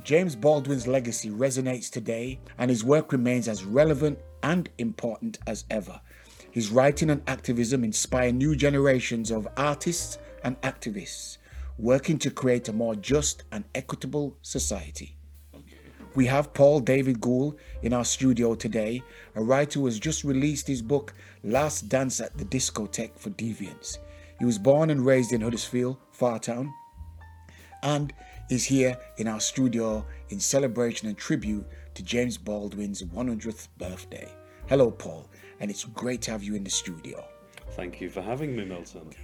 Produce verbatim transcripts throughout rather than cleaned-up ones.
James Baldwin's legacy resonates today, and his work remains as relevant and important as ever. His writing and activism inspire new generations of artists and activists, working to create a more just and equitable society. We have Paul David Gould in our studio today, a writer who has just released his book, Last Dance at the Discotheque for Deviants. He was born and raised in Huddersfield, Fartown, and is here in our studio in celebration and tribute to James Baldwin's one hundredth birthday. Hello, Paul, and it's great to have you in the studio. Thank you for having me, Milton. Okay.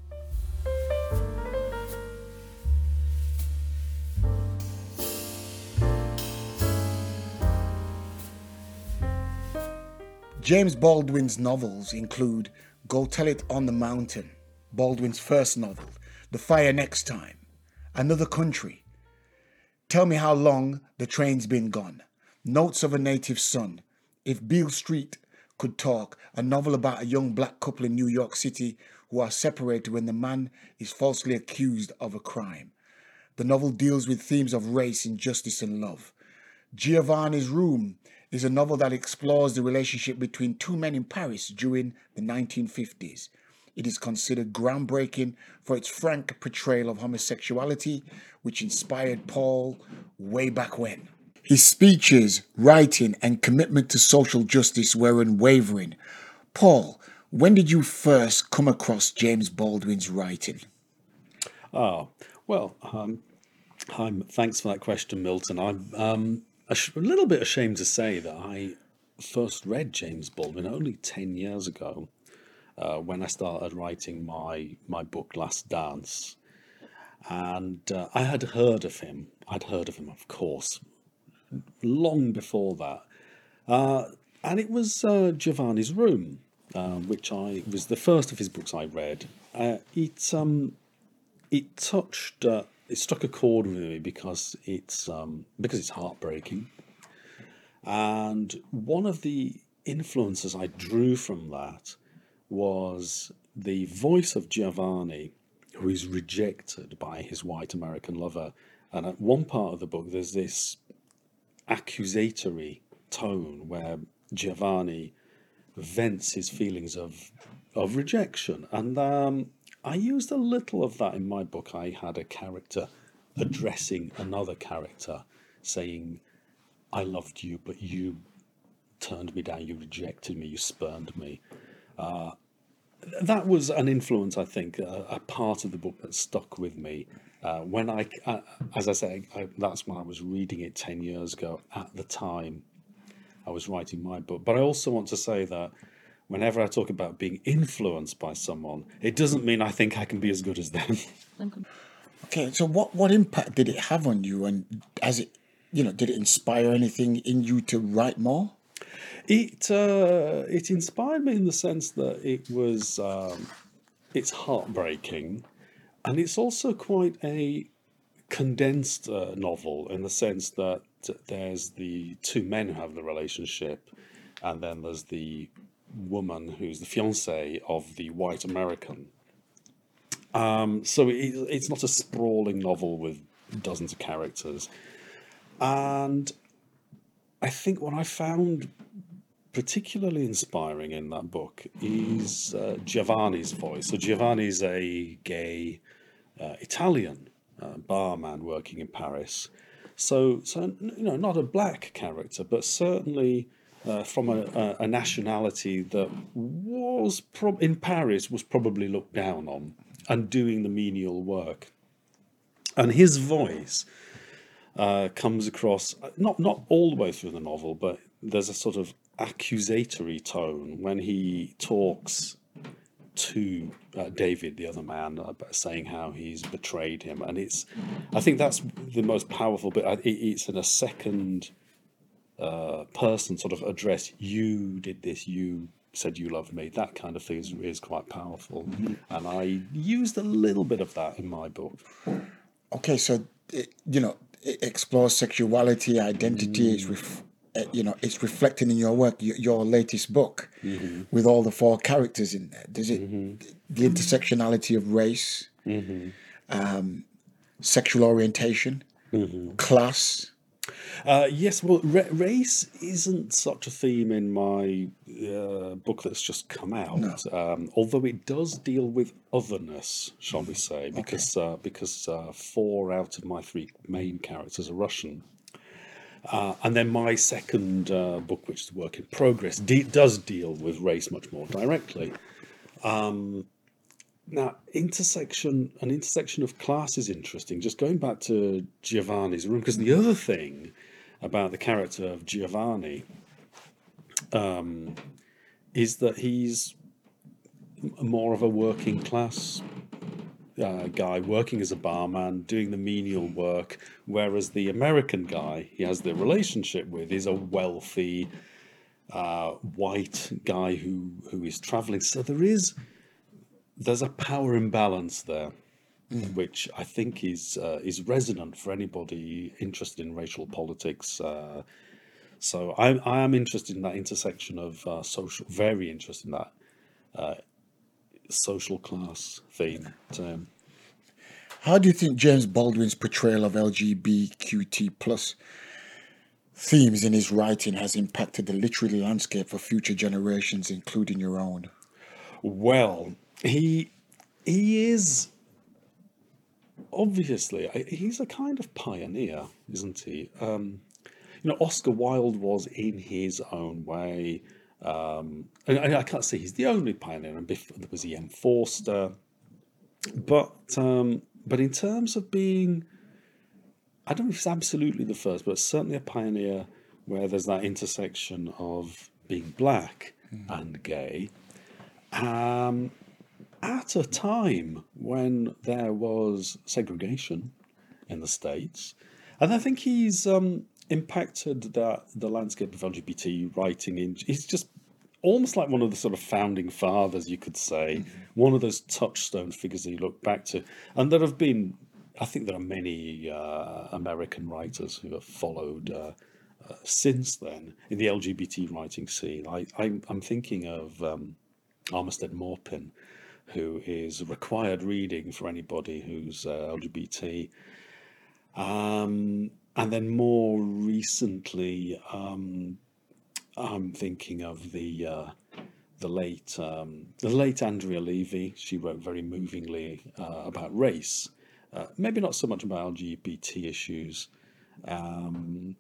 James Baldwin's novels include Go Tell It on the Mountain, Baldwin's first novel, The Fire Next Time, Another Country, Tell Me How Long the Train's Been Gone, Notes of a Native Son, If Beale Street Could Talk, a novel about a young black couple in New York City who are separated when the man is falsely accused of a crime. The novel deals with themes of race, injustice, and love. Giovanni's Room is a novel that explores the relationship between two men in Paris during the nineteen fifties. It is considered groundbreaking for its frank portrayal of homosexuality, which inspired Paul way back when. His speeches, writing, and commitment to social justice were unwavering. Paul, when did you first come across James Baldwin's writing? Oh, well, um, I'm, thanks for that question, Milton. I'm um, a, sh- a little bit ashamed to say that I first read James Baldwin only ten years ago. Uh, when I started writing my my book Last Dance, and uh, I had heard of him. I'd heard of him, of course, long before that, uh, and it was uh, Giovanni's Room, uh, which I was the first of his books I read. Uh, it um, it touched, uh, it struck a chord with me because it's um, because it's heartbreaking, and one of the influences I drew from that was the voice of Giovanni, who is rejected by his white American lover. And at one part of the book, there's this accusatory tone where Giovanni vents his feelings of of rejection. And um, I used a little of that in my book. I had a character addressing another character, saying, I loved you, but you turned me down, you rejected me, you spurned me. Uh, that was an influence, I think, uh, a part of the book that stuck with me. Uh, when I, uh, as I say, I, that's when I was reading it ten years ago. At the time, I was writing my book. But I also want to say that whenever I talk about being influenced by someone, it doesn't mean I think I can be as good as them. Okay, so what, what impact did it have on you, and as it, you know, did it inspire anything in you to write more? It uh, it inspired me in the sense that it was um, it's heartbreaking, and it's also quite a condensed uh, novel in the sense that there's the two men who have the relationship, and then there's the woman who's the fiancée of the white American. Um, so it, it's not a sprawling novel with dozens of characters, and I think what I found particularly inspiring in that book is uh, Giovanni's voice. So Giovanni's a gay uh, Italian uh, barman working in Paris. So, so you know, not a black character, but certainly uh, from a, a, a nationality that was pro- in Paris was probably looked down on and doing the menial work. And his voice uh, comes across not not all the way through the novel, but there's a sort of accusatory tone when he talks to uh, David, the other man, uh, saying how he's betrayed him, and it's, I think that's the most powerful bit. It, it's in a second uh, person sort of address. You did this. You said you loved me. That kind of thing is, is quite powerful, mm-hmm. and I used a little bit of that in my book. Okay, so it, you know, it explores sexuality, identity. Mm. It's ref- you know, it's reflected in your work, your, your latest book, mm-hmm. with all the four characters in there. Does it mm-hmm. the intersectionality of race, mm-hmm. um, sexual orientation, mm-hmm. class, Uh, yes, well, ra- race isn't such a theme in my uh, book that's just come No. out, um, although it does deal with otherness, shall we say, Okay. because uh, because uh, four out of my three main characters are Russian. Uh, and then my second uh, book, which is a work in progress, de- does deal with race much more directly. Now, intersection, an intersection of class is interesting. Just going back to Giovanni's room, because the other thing about the character of Giovanni is that he's more of a working class uh, guy, working as a barman, doing the menial work, whereas the American guy he has the relationship with is a wealthy uh, white guy who who is traveling. So there is there's a power imbalance there, which I think is uh, is resonant for anybody interested in racial politics. Uh, so I, I am interested in that intersection of uh, social, very interested in that social class theme term. How do you think James Baldwin's portrayal of L G B T Q plus themes in his writing has impacted the literary landscape for future generations, including your own? Well, he he is obviously I- he's a kind of pioneer, isn't he? Um, you know, Oscar Wilde was in his own way. Um, and I, I can't say he's the only pioneer, and before there was E M. Forster, but um, but in terms of being, I don't know if it's absolutely the first, but certainly a pioneer where there's that intersection of being black and gay. Um, at a time when there was segregation in the States. And I think he's um, impacted that the landscape of L G B T writing in. He's just almost like one of the sort of founding fathers, you could say, one of those touchstone figures that you look back to. And there have been, I think there are many uh, American writers who have followed uh, uh, since then in the L G B T writing scene. I, I'm, I'm thinking of um, Armistead Maupin, who is required reading for anybody who's uh, L G B T. Um, and then more recently, um, I'm thinking of the uh, the late um, the late Andrea Levy. She wrote very movingly uh, about race, uh, maybe not so much about L G B T issues. Um,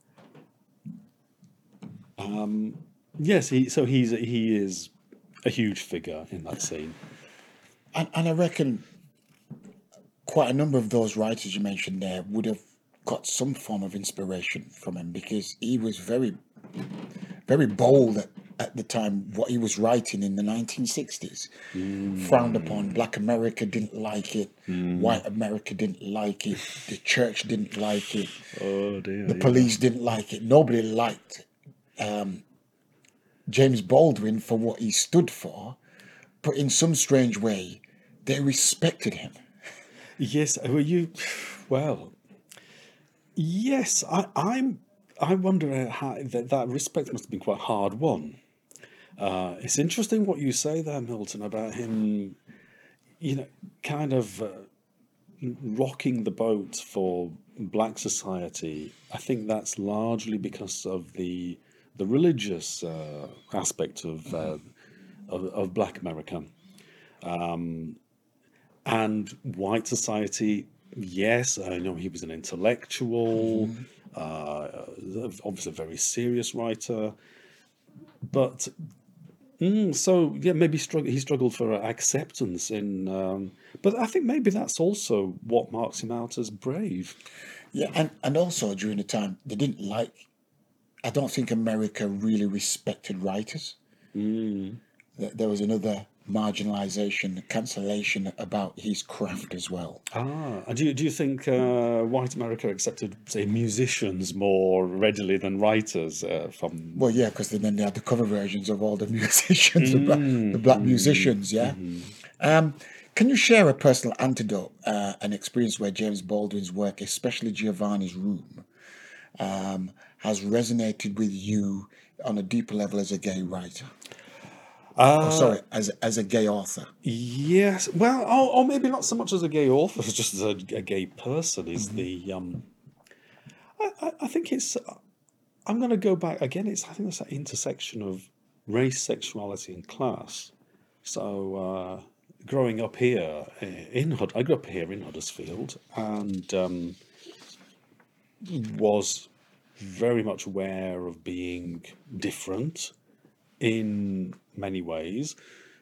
um, yes, he so he's he is a huge figure in that scene. And, and I reckon quite a number of those writers you mentioned there would have got some form of inspiration from him because he was very, very bold at, at the time. What he was writing in the nineteen sixties frowned upon. Black America didn't like it. White America didn't like it. The church didn't like it. Oh dear, The yeah. police didn't like it. Nobody liked um, James Baldwin for what he stood for, but in some strange way, they respected him. Yes, well, you, well, yes, I, I'm. I wonder how that, that respect must have been quite hard won. Uh, it's interesting what you say there, Milton, about him, you know, kind of uh, rocking the boat for black society. I think that's largely because of the the religious uh, aspect of, uh, of of Black America. And white society, yes, I know he was an intellectual, uh, obviously a very serious writer, but mm, so yeah, maybe strugg- he struggled for acceptance in. Um, but I think maybe that's also what marks him out as brave. Yeah, and, and also during the time they didn't like. I don't think America really respected writers. Mm. Th- There was another marginalization, cancellation about his craft as well. Ah, and do you, do you think uh, white America accepted, say, musicians more readily than writers uh, from? Well, yeah, because then they had the cover versions of all the musicians, the black, the Mm, black mm, musicians. Yeah. mhm. Um, can you share a personal anecdote, uh, an experience where James Baldwin's work, especially Giovanni's Room, um, has resonated with you on a deeper level as a gay writer? Oh, Uh, sorry, as as a gay author. yes. Well, or, or maybe not so much as a gay author, as just as a, a gay person. Is the um, I, I, I think it's. I'm going to go back again. It's I think it's that intersection of race, sexuality, and class. So uh, growing up here in Hud, I grew up here in Huddersfield, and um, was very much aware of being different in many ways.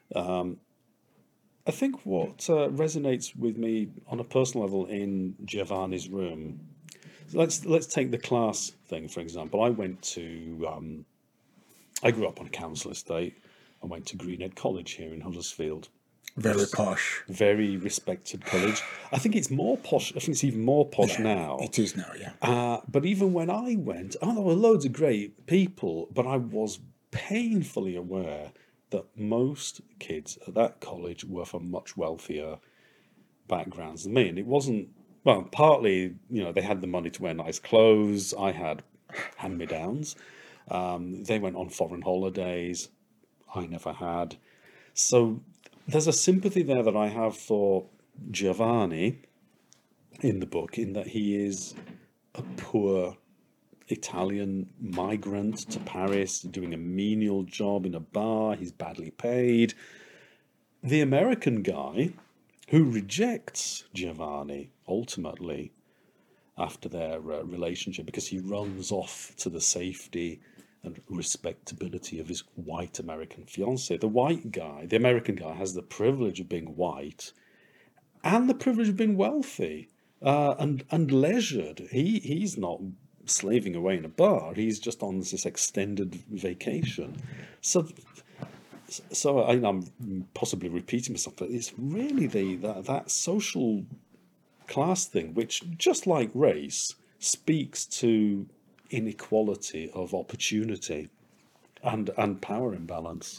I think what uh, resonates with me on a personal level in Giovanni's room. Let's let's take the class thing for example. I went to um, I grew up on a council estate. I went to Greenhead College here in Huddersfield. Very posh. Very respected college. I think it's more posh. I think it's even more posh now. It is now, yeah. Uh, but even when I went, oh, there were loads of great people, but I was painfully aware that most kids at that college were from much wealthier backgrounds than me. And it wasn't, well, partly, you know, they had the money to wear nice clothes. I had hand-me-downs. Um, they went on foreign holidays. I never had. So there's a sympathy there that I have for Giovanni in the book, in that he is a poor Italian migrant to Paris, doing a menial job in a bar. He's badly paid. The American guy who rejects Giovanni ultimately after their uh, relationship because he runs off to the safety and respectability of his white American fiancée. The white guy, the American guy, has the privilege of being white and the privilege of being wealthy uh, and and leisured. He he's not slaving away in a bar. He's just on this extended vacation. So, so I, I'm possibly repeating myself, but it's really the that, that social class thing, which, just like race, speaks to inequality of opportunity and and power imbalance.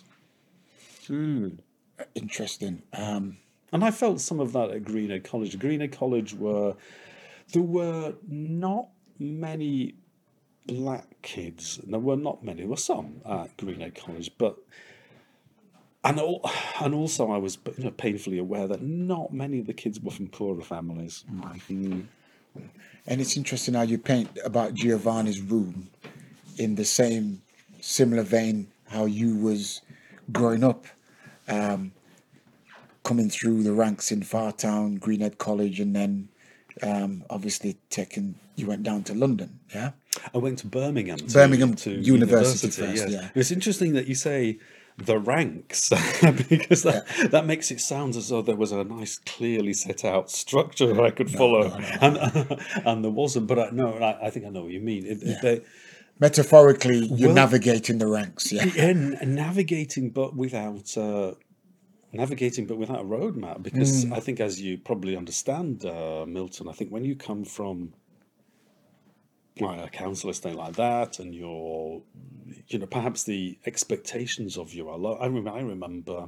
Interesting. Um, And I felt some of that at Greenhead College. Greenhead College were there were not many black kids. There were not many. There were some at Greenhead College, but and al- and also I was, you know, painfully aware that not many of the kids were from poorer families. Mm. and it's interesting how you paint about Giovanni's room in the same similar vein how you was growing up, um, coming through the ranks in Fartown, Greenhead College, and then um, obviously taking you went down to London, yeah. I went to Birmingham to, Birmingham to University university. first, yeah. yeah. It's interesting that you say the ranks because that, that makes it sound as though there was a nice, clearly set out structure that I could follow, no, no. and and there wasn't. But I, no, I, I think I know what you mean. It, Yeah. they, Metaphorically, you're Well- navigating the ranks, yeah. and navigating, but without. Uh, Navigating, but without a roadmap, because I think, as you probably understand, uh, Milton, I think when you come from like a council estate like that, and you're, you know, perhaps the expectations of you are low. I remember, I remember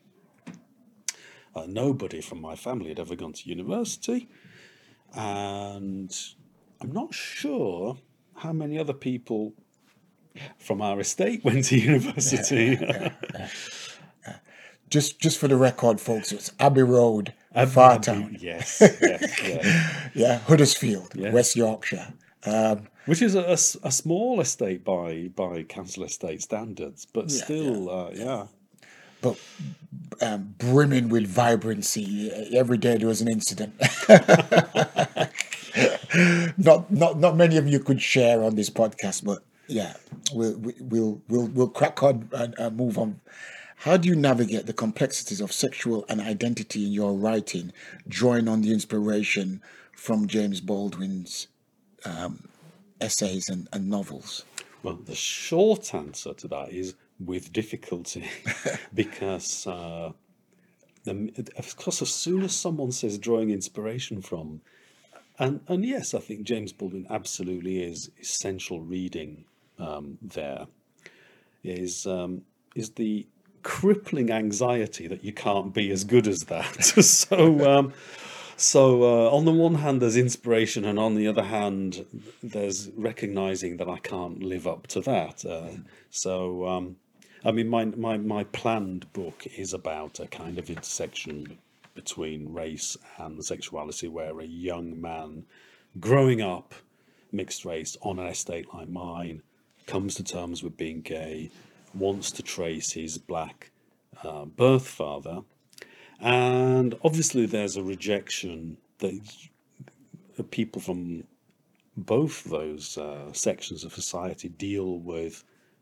uh, nobody from my family had ever gone to university, and I'm not sure how many other people from our estate went to university. Just just for the record, folks, it's Abbey Road, Abbey- Fartown, Yes, yes, yes. yeah, Huddersfield, Yeah. West Yorkshire. Um, Which is a, a s- a small estate by by council estate standards, but Yeah, still, uh, yeah. but um, brimming with vibrancy. Every day there was an incident. not not not many of you could share on this podcast, but yeah, we'll we- we'll we'll we'll crack on and uh, move on. How do you navigate the complexities of sexual and identity in your writing, drawing on the inspiration from James Baldwin's um, essays and, and novels? Well, the short answer to that is with difficulty, because uh, the, of course, as soon as someone says drawing inspiration from, and and yes, I think James Baldwin absolutely is essential reading. Um, there is um, is the crippling anxiety that you can't be as good as that. so. Um, So, uh, on the one hand, there's inspiration, and on the other hand, there's recognizing that I can't live up to that. Uh, so, um, I mean, my, my, my planned book is about a kind of intersection between race and sexuality, where a young man growing up mixed race on an estate like mine, comes to terms with being gay, wants to trace his black uh, birth father, and obviously there's a rejection that people from both those uh, sections of society deal with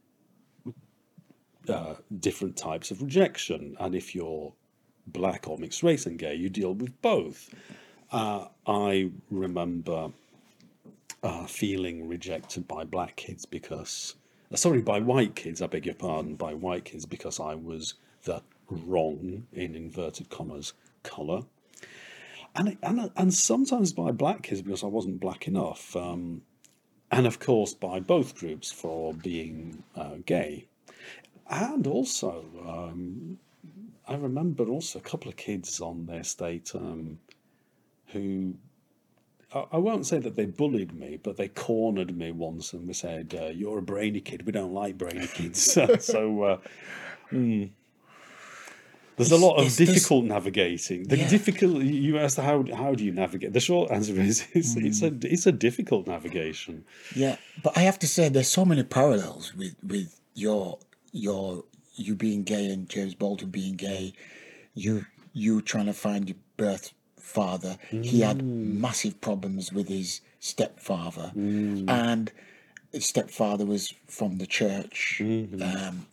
uh, different types of rejection, and if you're black or mixed race and gay, you deal with both. Uh, I remember uh, feeling rejected by black kids because, uh, sorry, by white kids, I beg your pardon, by white kids because I was the wrong, in inverted commas, colour. And, and, and sometimes by black kids because I wasn't black enough. Um, and of course by both groups for being uh, gay. And also, um, I remember also a couple of kids on their estate um, who, I, I won't say that they bullied me, but they cornered me once and we said, uh, "You're a brainy kid. We don't like brainy kids." so uh, mm, there's a It's- lot of it's- it's- difficult navigating. The Yeah. difficult you asked how how do you navigate? The short answer is it's, it's a it's a difficult navigation. Yeah, but I have to say there's so many parallels with with your your you being gay and James Baldwin being gay, you you trying to find your birth father. He had massive problems with his stepfather, and his stepfather was from the church. Um,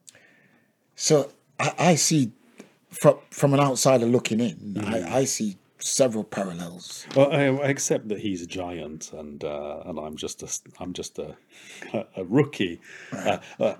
so I, I see from from an outsider looking in, I, I see several parallels. Well, I, I accept that he's a giant, and uh, and I'm just a I'm just a a rookie. Uh, uh,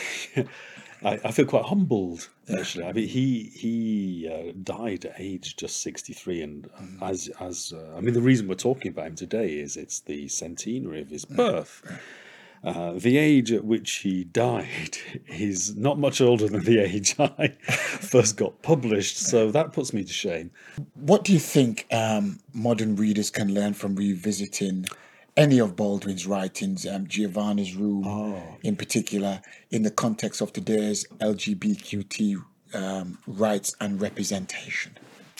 I, I feel quite humbled actually. I mean, he he uh, died at age just sixty-three, and as as uh, I mean, the reason we're talking about him today is it's the centenary of his birth. Uh, the age at which he died is not much older than the age I first got published, so that puts me to shame. What do you think um, modern readers can learn from revisiting any of Baldwin's writings, um, Giovanni's Room in particular, in the context of today's L G B T Q um, rights and representation?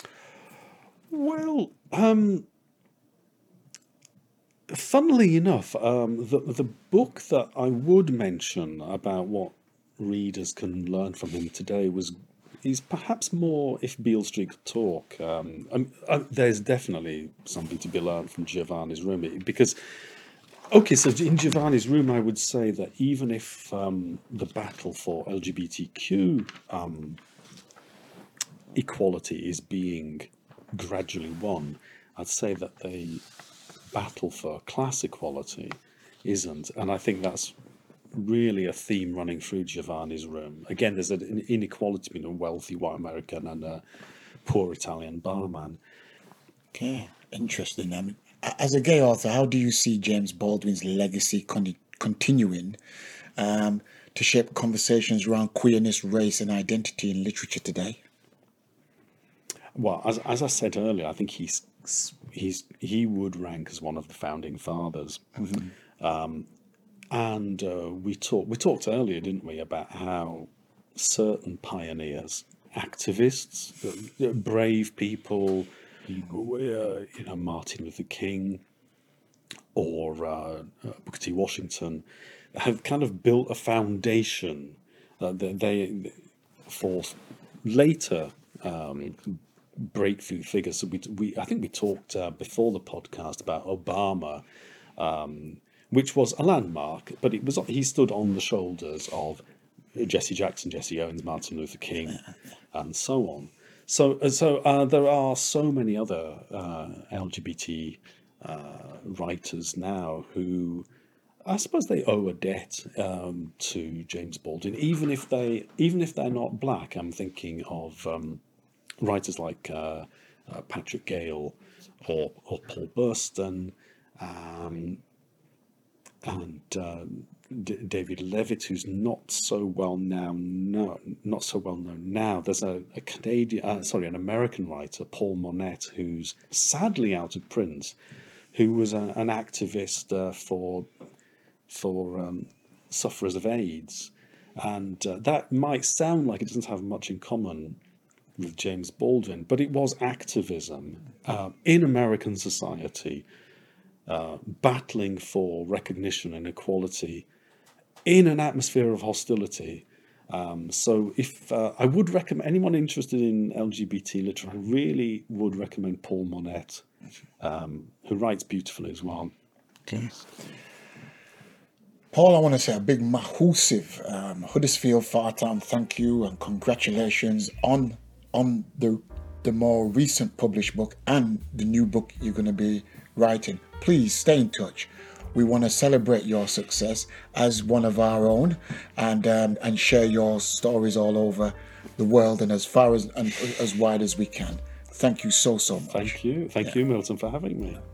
Well, um, funnily enough, um, the the book that I would mention about what readers can learn from him today was is perhaps more if Beale Street could talk. Um, um, uh, there's definitely something to be learned from Giovanni's Room because, okay, so in Giovanni's Room, I would say that even if um, the battle for L G B T Q um, equality is being gradually won, I'd say that the battle for class equality isn't, and I think that's really a theme running through Giovanni's Room. Again, there's an inequality between a wealthy white American and a poor Italian barman. Okay, interesting. I mean, a- as a gay author, how do you see James Baldwin's legacy con- continuing um, to shape conversations around queerness, race, and identity in literature today? Well, as as I said earlier, I think he's he's he would rank as one of the founding fathers. Um, and uh, we talked we talked earlier, didn't we, about how certain pioneers, activists, uh, brave people, uh, you know, Martin Luther King or uh, uh, Booker T. Washington, have kind of built a foundation uh, that they for later um, breakthrough figures. So we, we I think we talked uh, before the podcast about Obama, um, which was a landmark, but it was he stood on the shoulders of Jesse Jackson, Jesse Owens, Martin Luther King, and so on. So so uh, there are so many other uh, L G B T uh, writers now who I suppose they owe a debt um, to James Baldwin, even if they even if they're not black. I'm thinking of um, writers like uh, uh, Patrick Gale or, or Paul Burston, um, and uh, D- David Levitt, who's not so well now, no, not so well known now. There's a, a Canadian, uh, sorry, an American writer, Paul Monette, who's sadly out of print, who was a, an activist uh, for for um, sufferers of AIDS, and uh, that might sound like it doesn't have much in common with James Baldwin, but it was activism uh, in American society uh, battling for recognition and equality in an atmosphere of hostility. Um, so, if uh, I would recommend anyone interested in L G B T literature, I really would recommend Paul Monette, um, who writes beautifully as well. Okay. Paul, I want to say a big massive um, Huddersfield Fartown thank you and congratulations on on the the more recent published book and the new book you're going to be writing. Please stay in touch. We want to celebrate your success as one of our own, and um, and share your stories all over the world and as far as and as wide as we can. Thank you so so much. Thank you, thank yeah. you, Milton, for having me.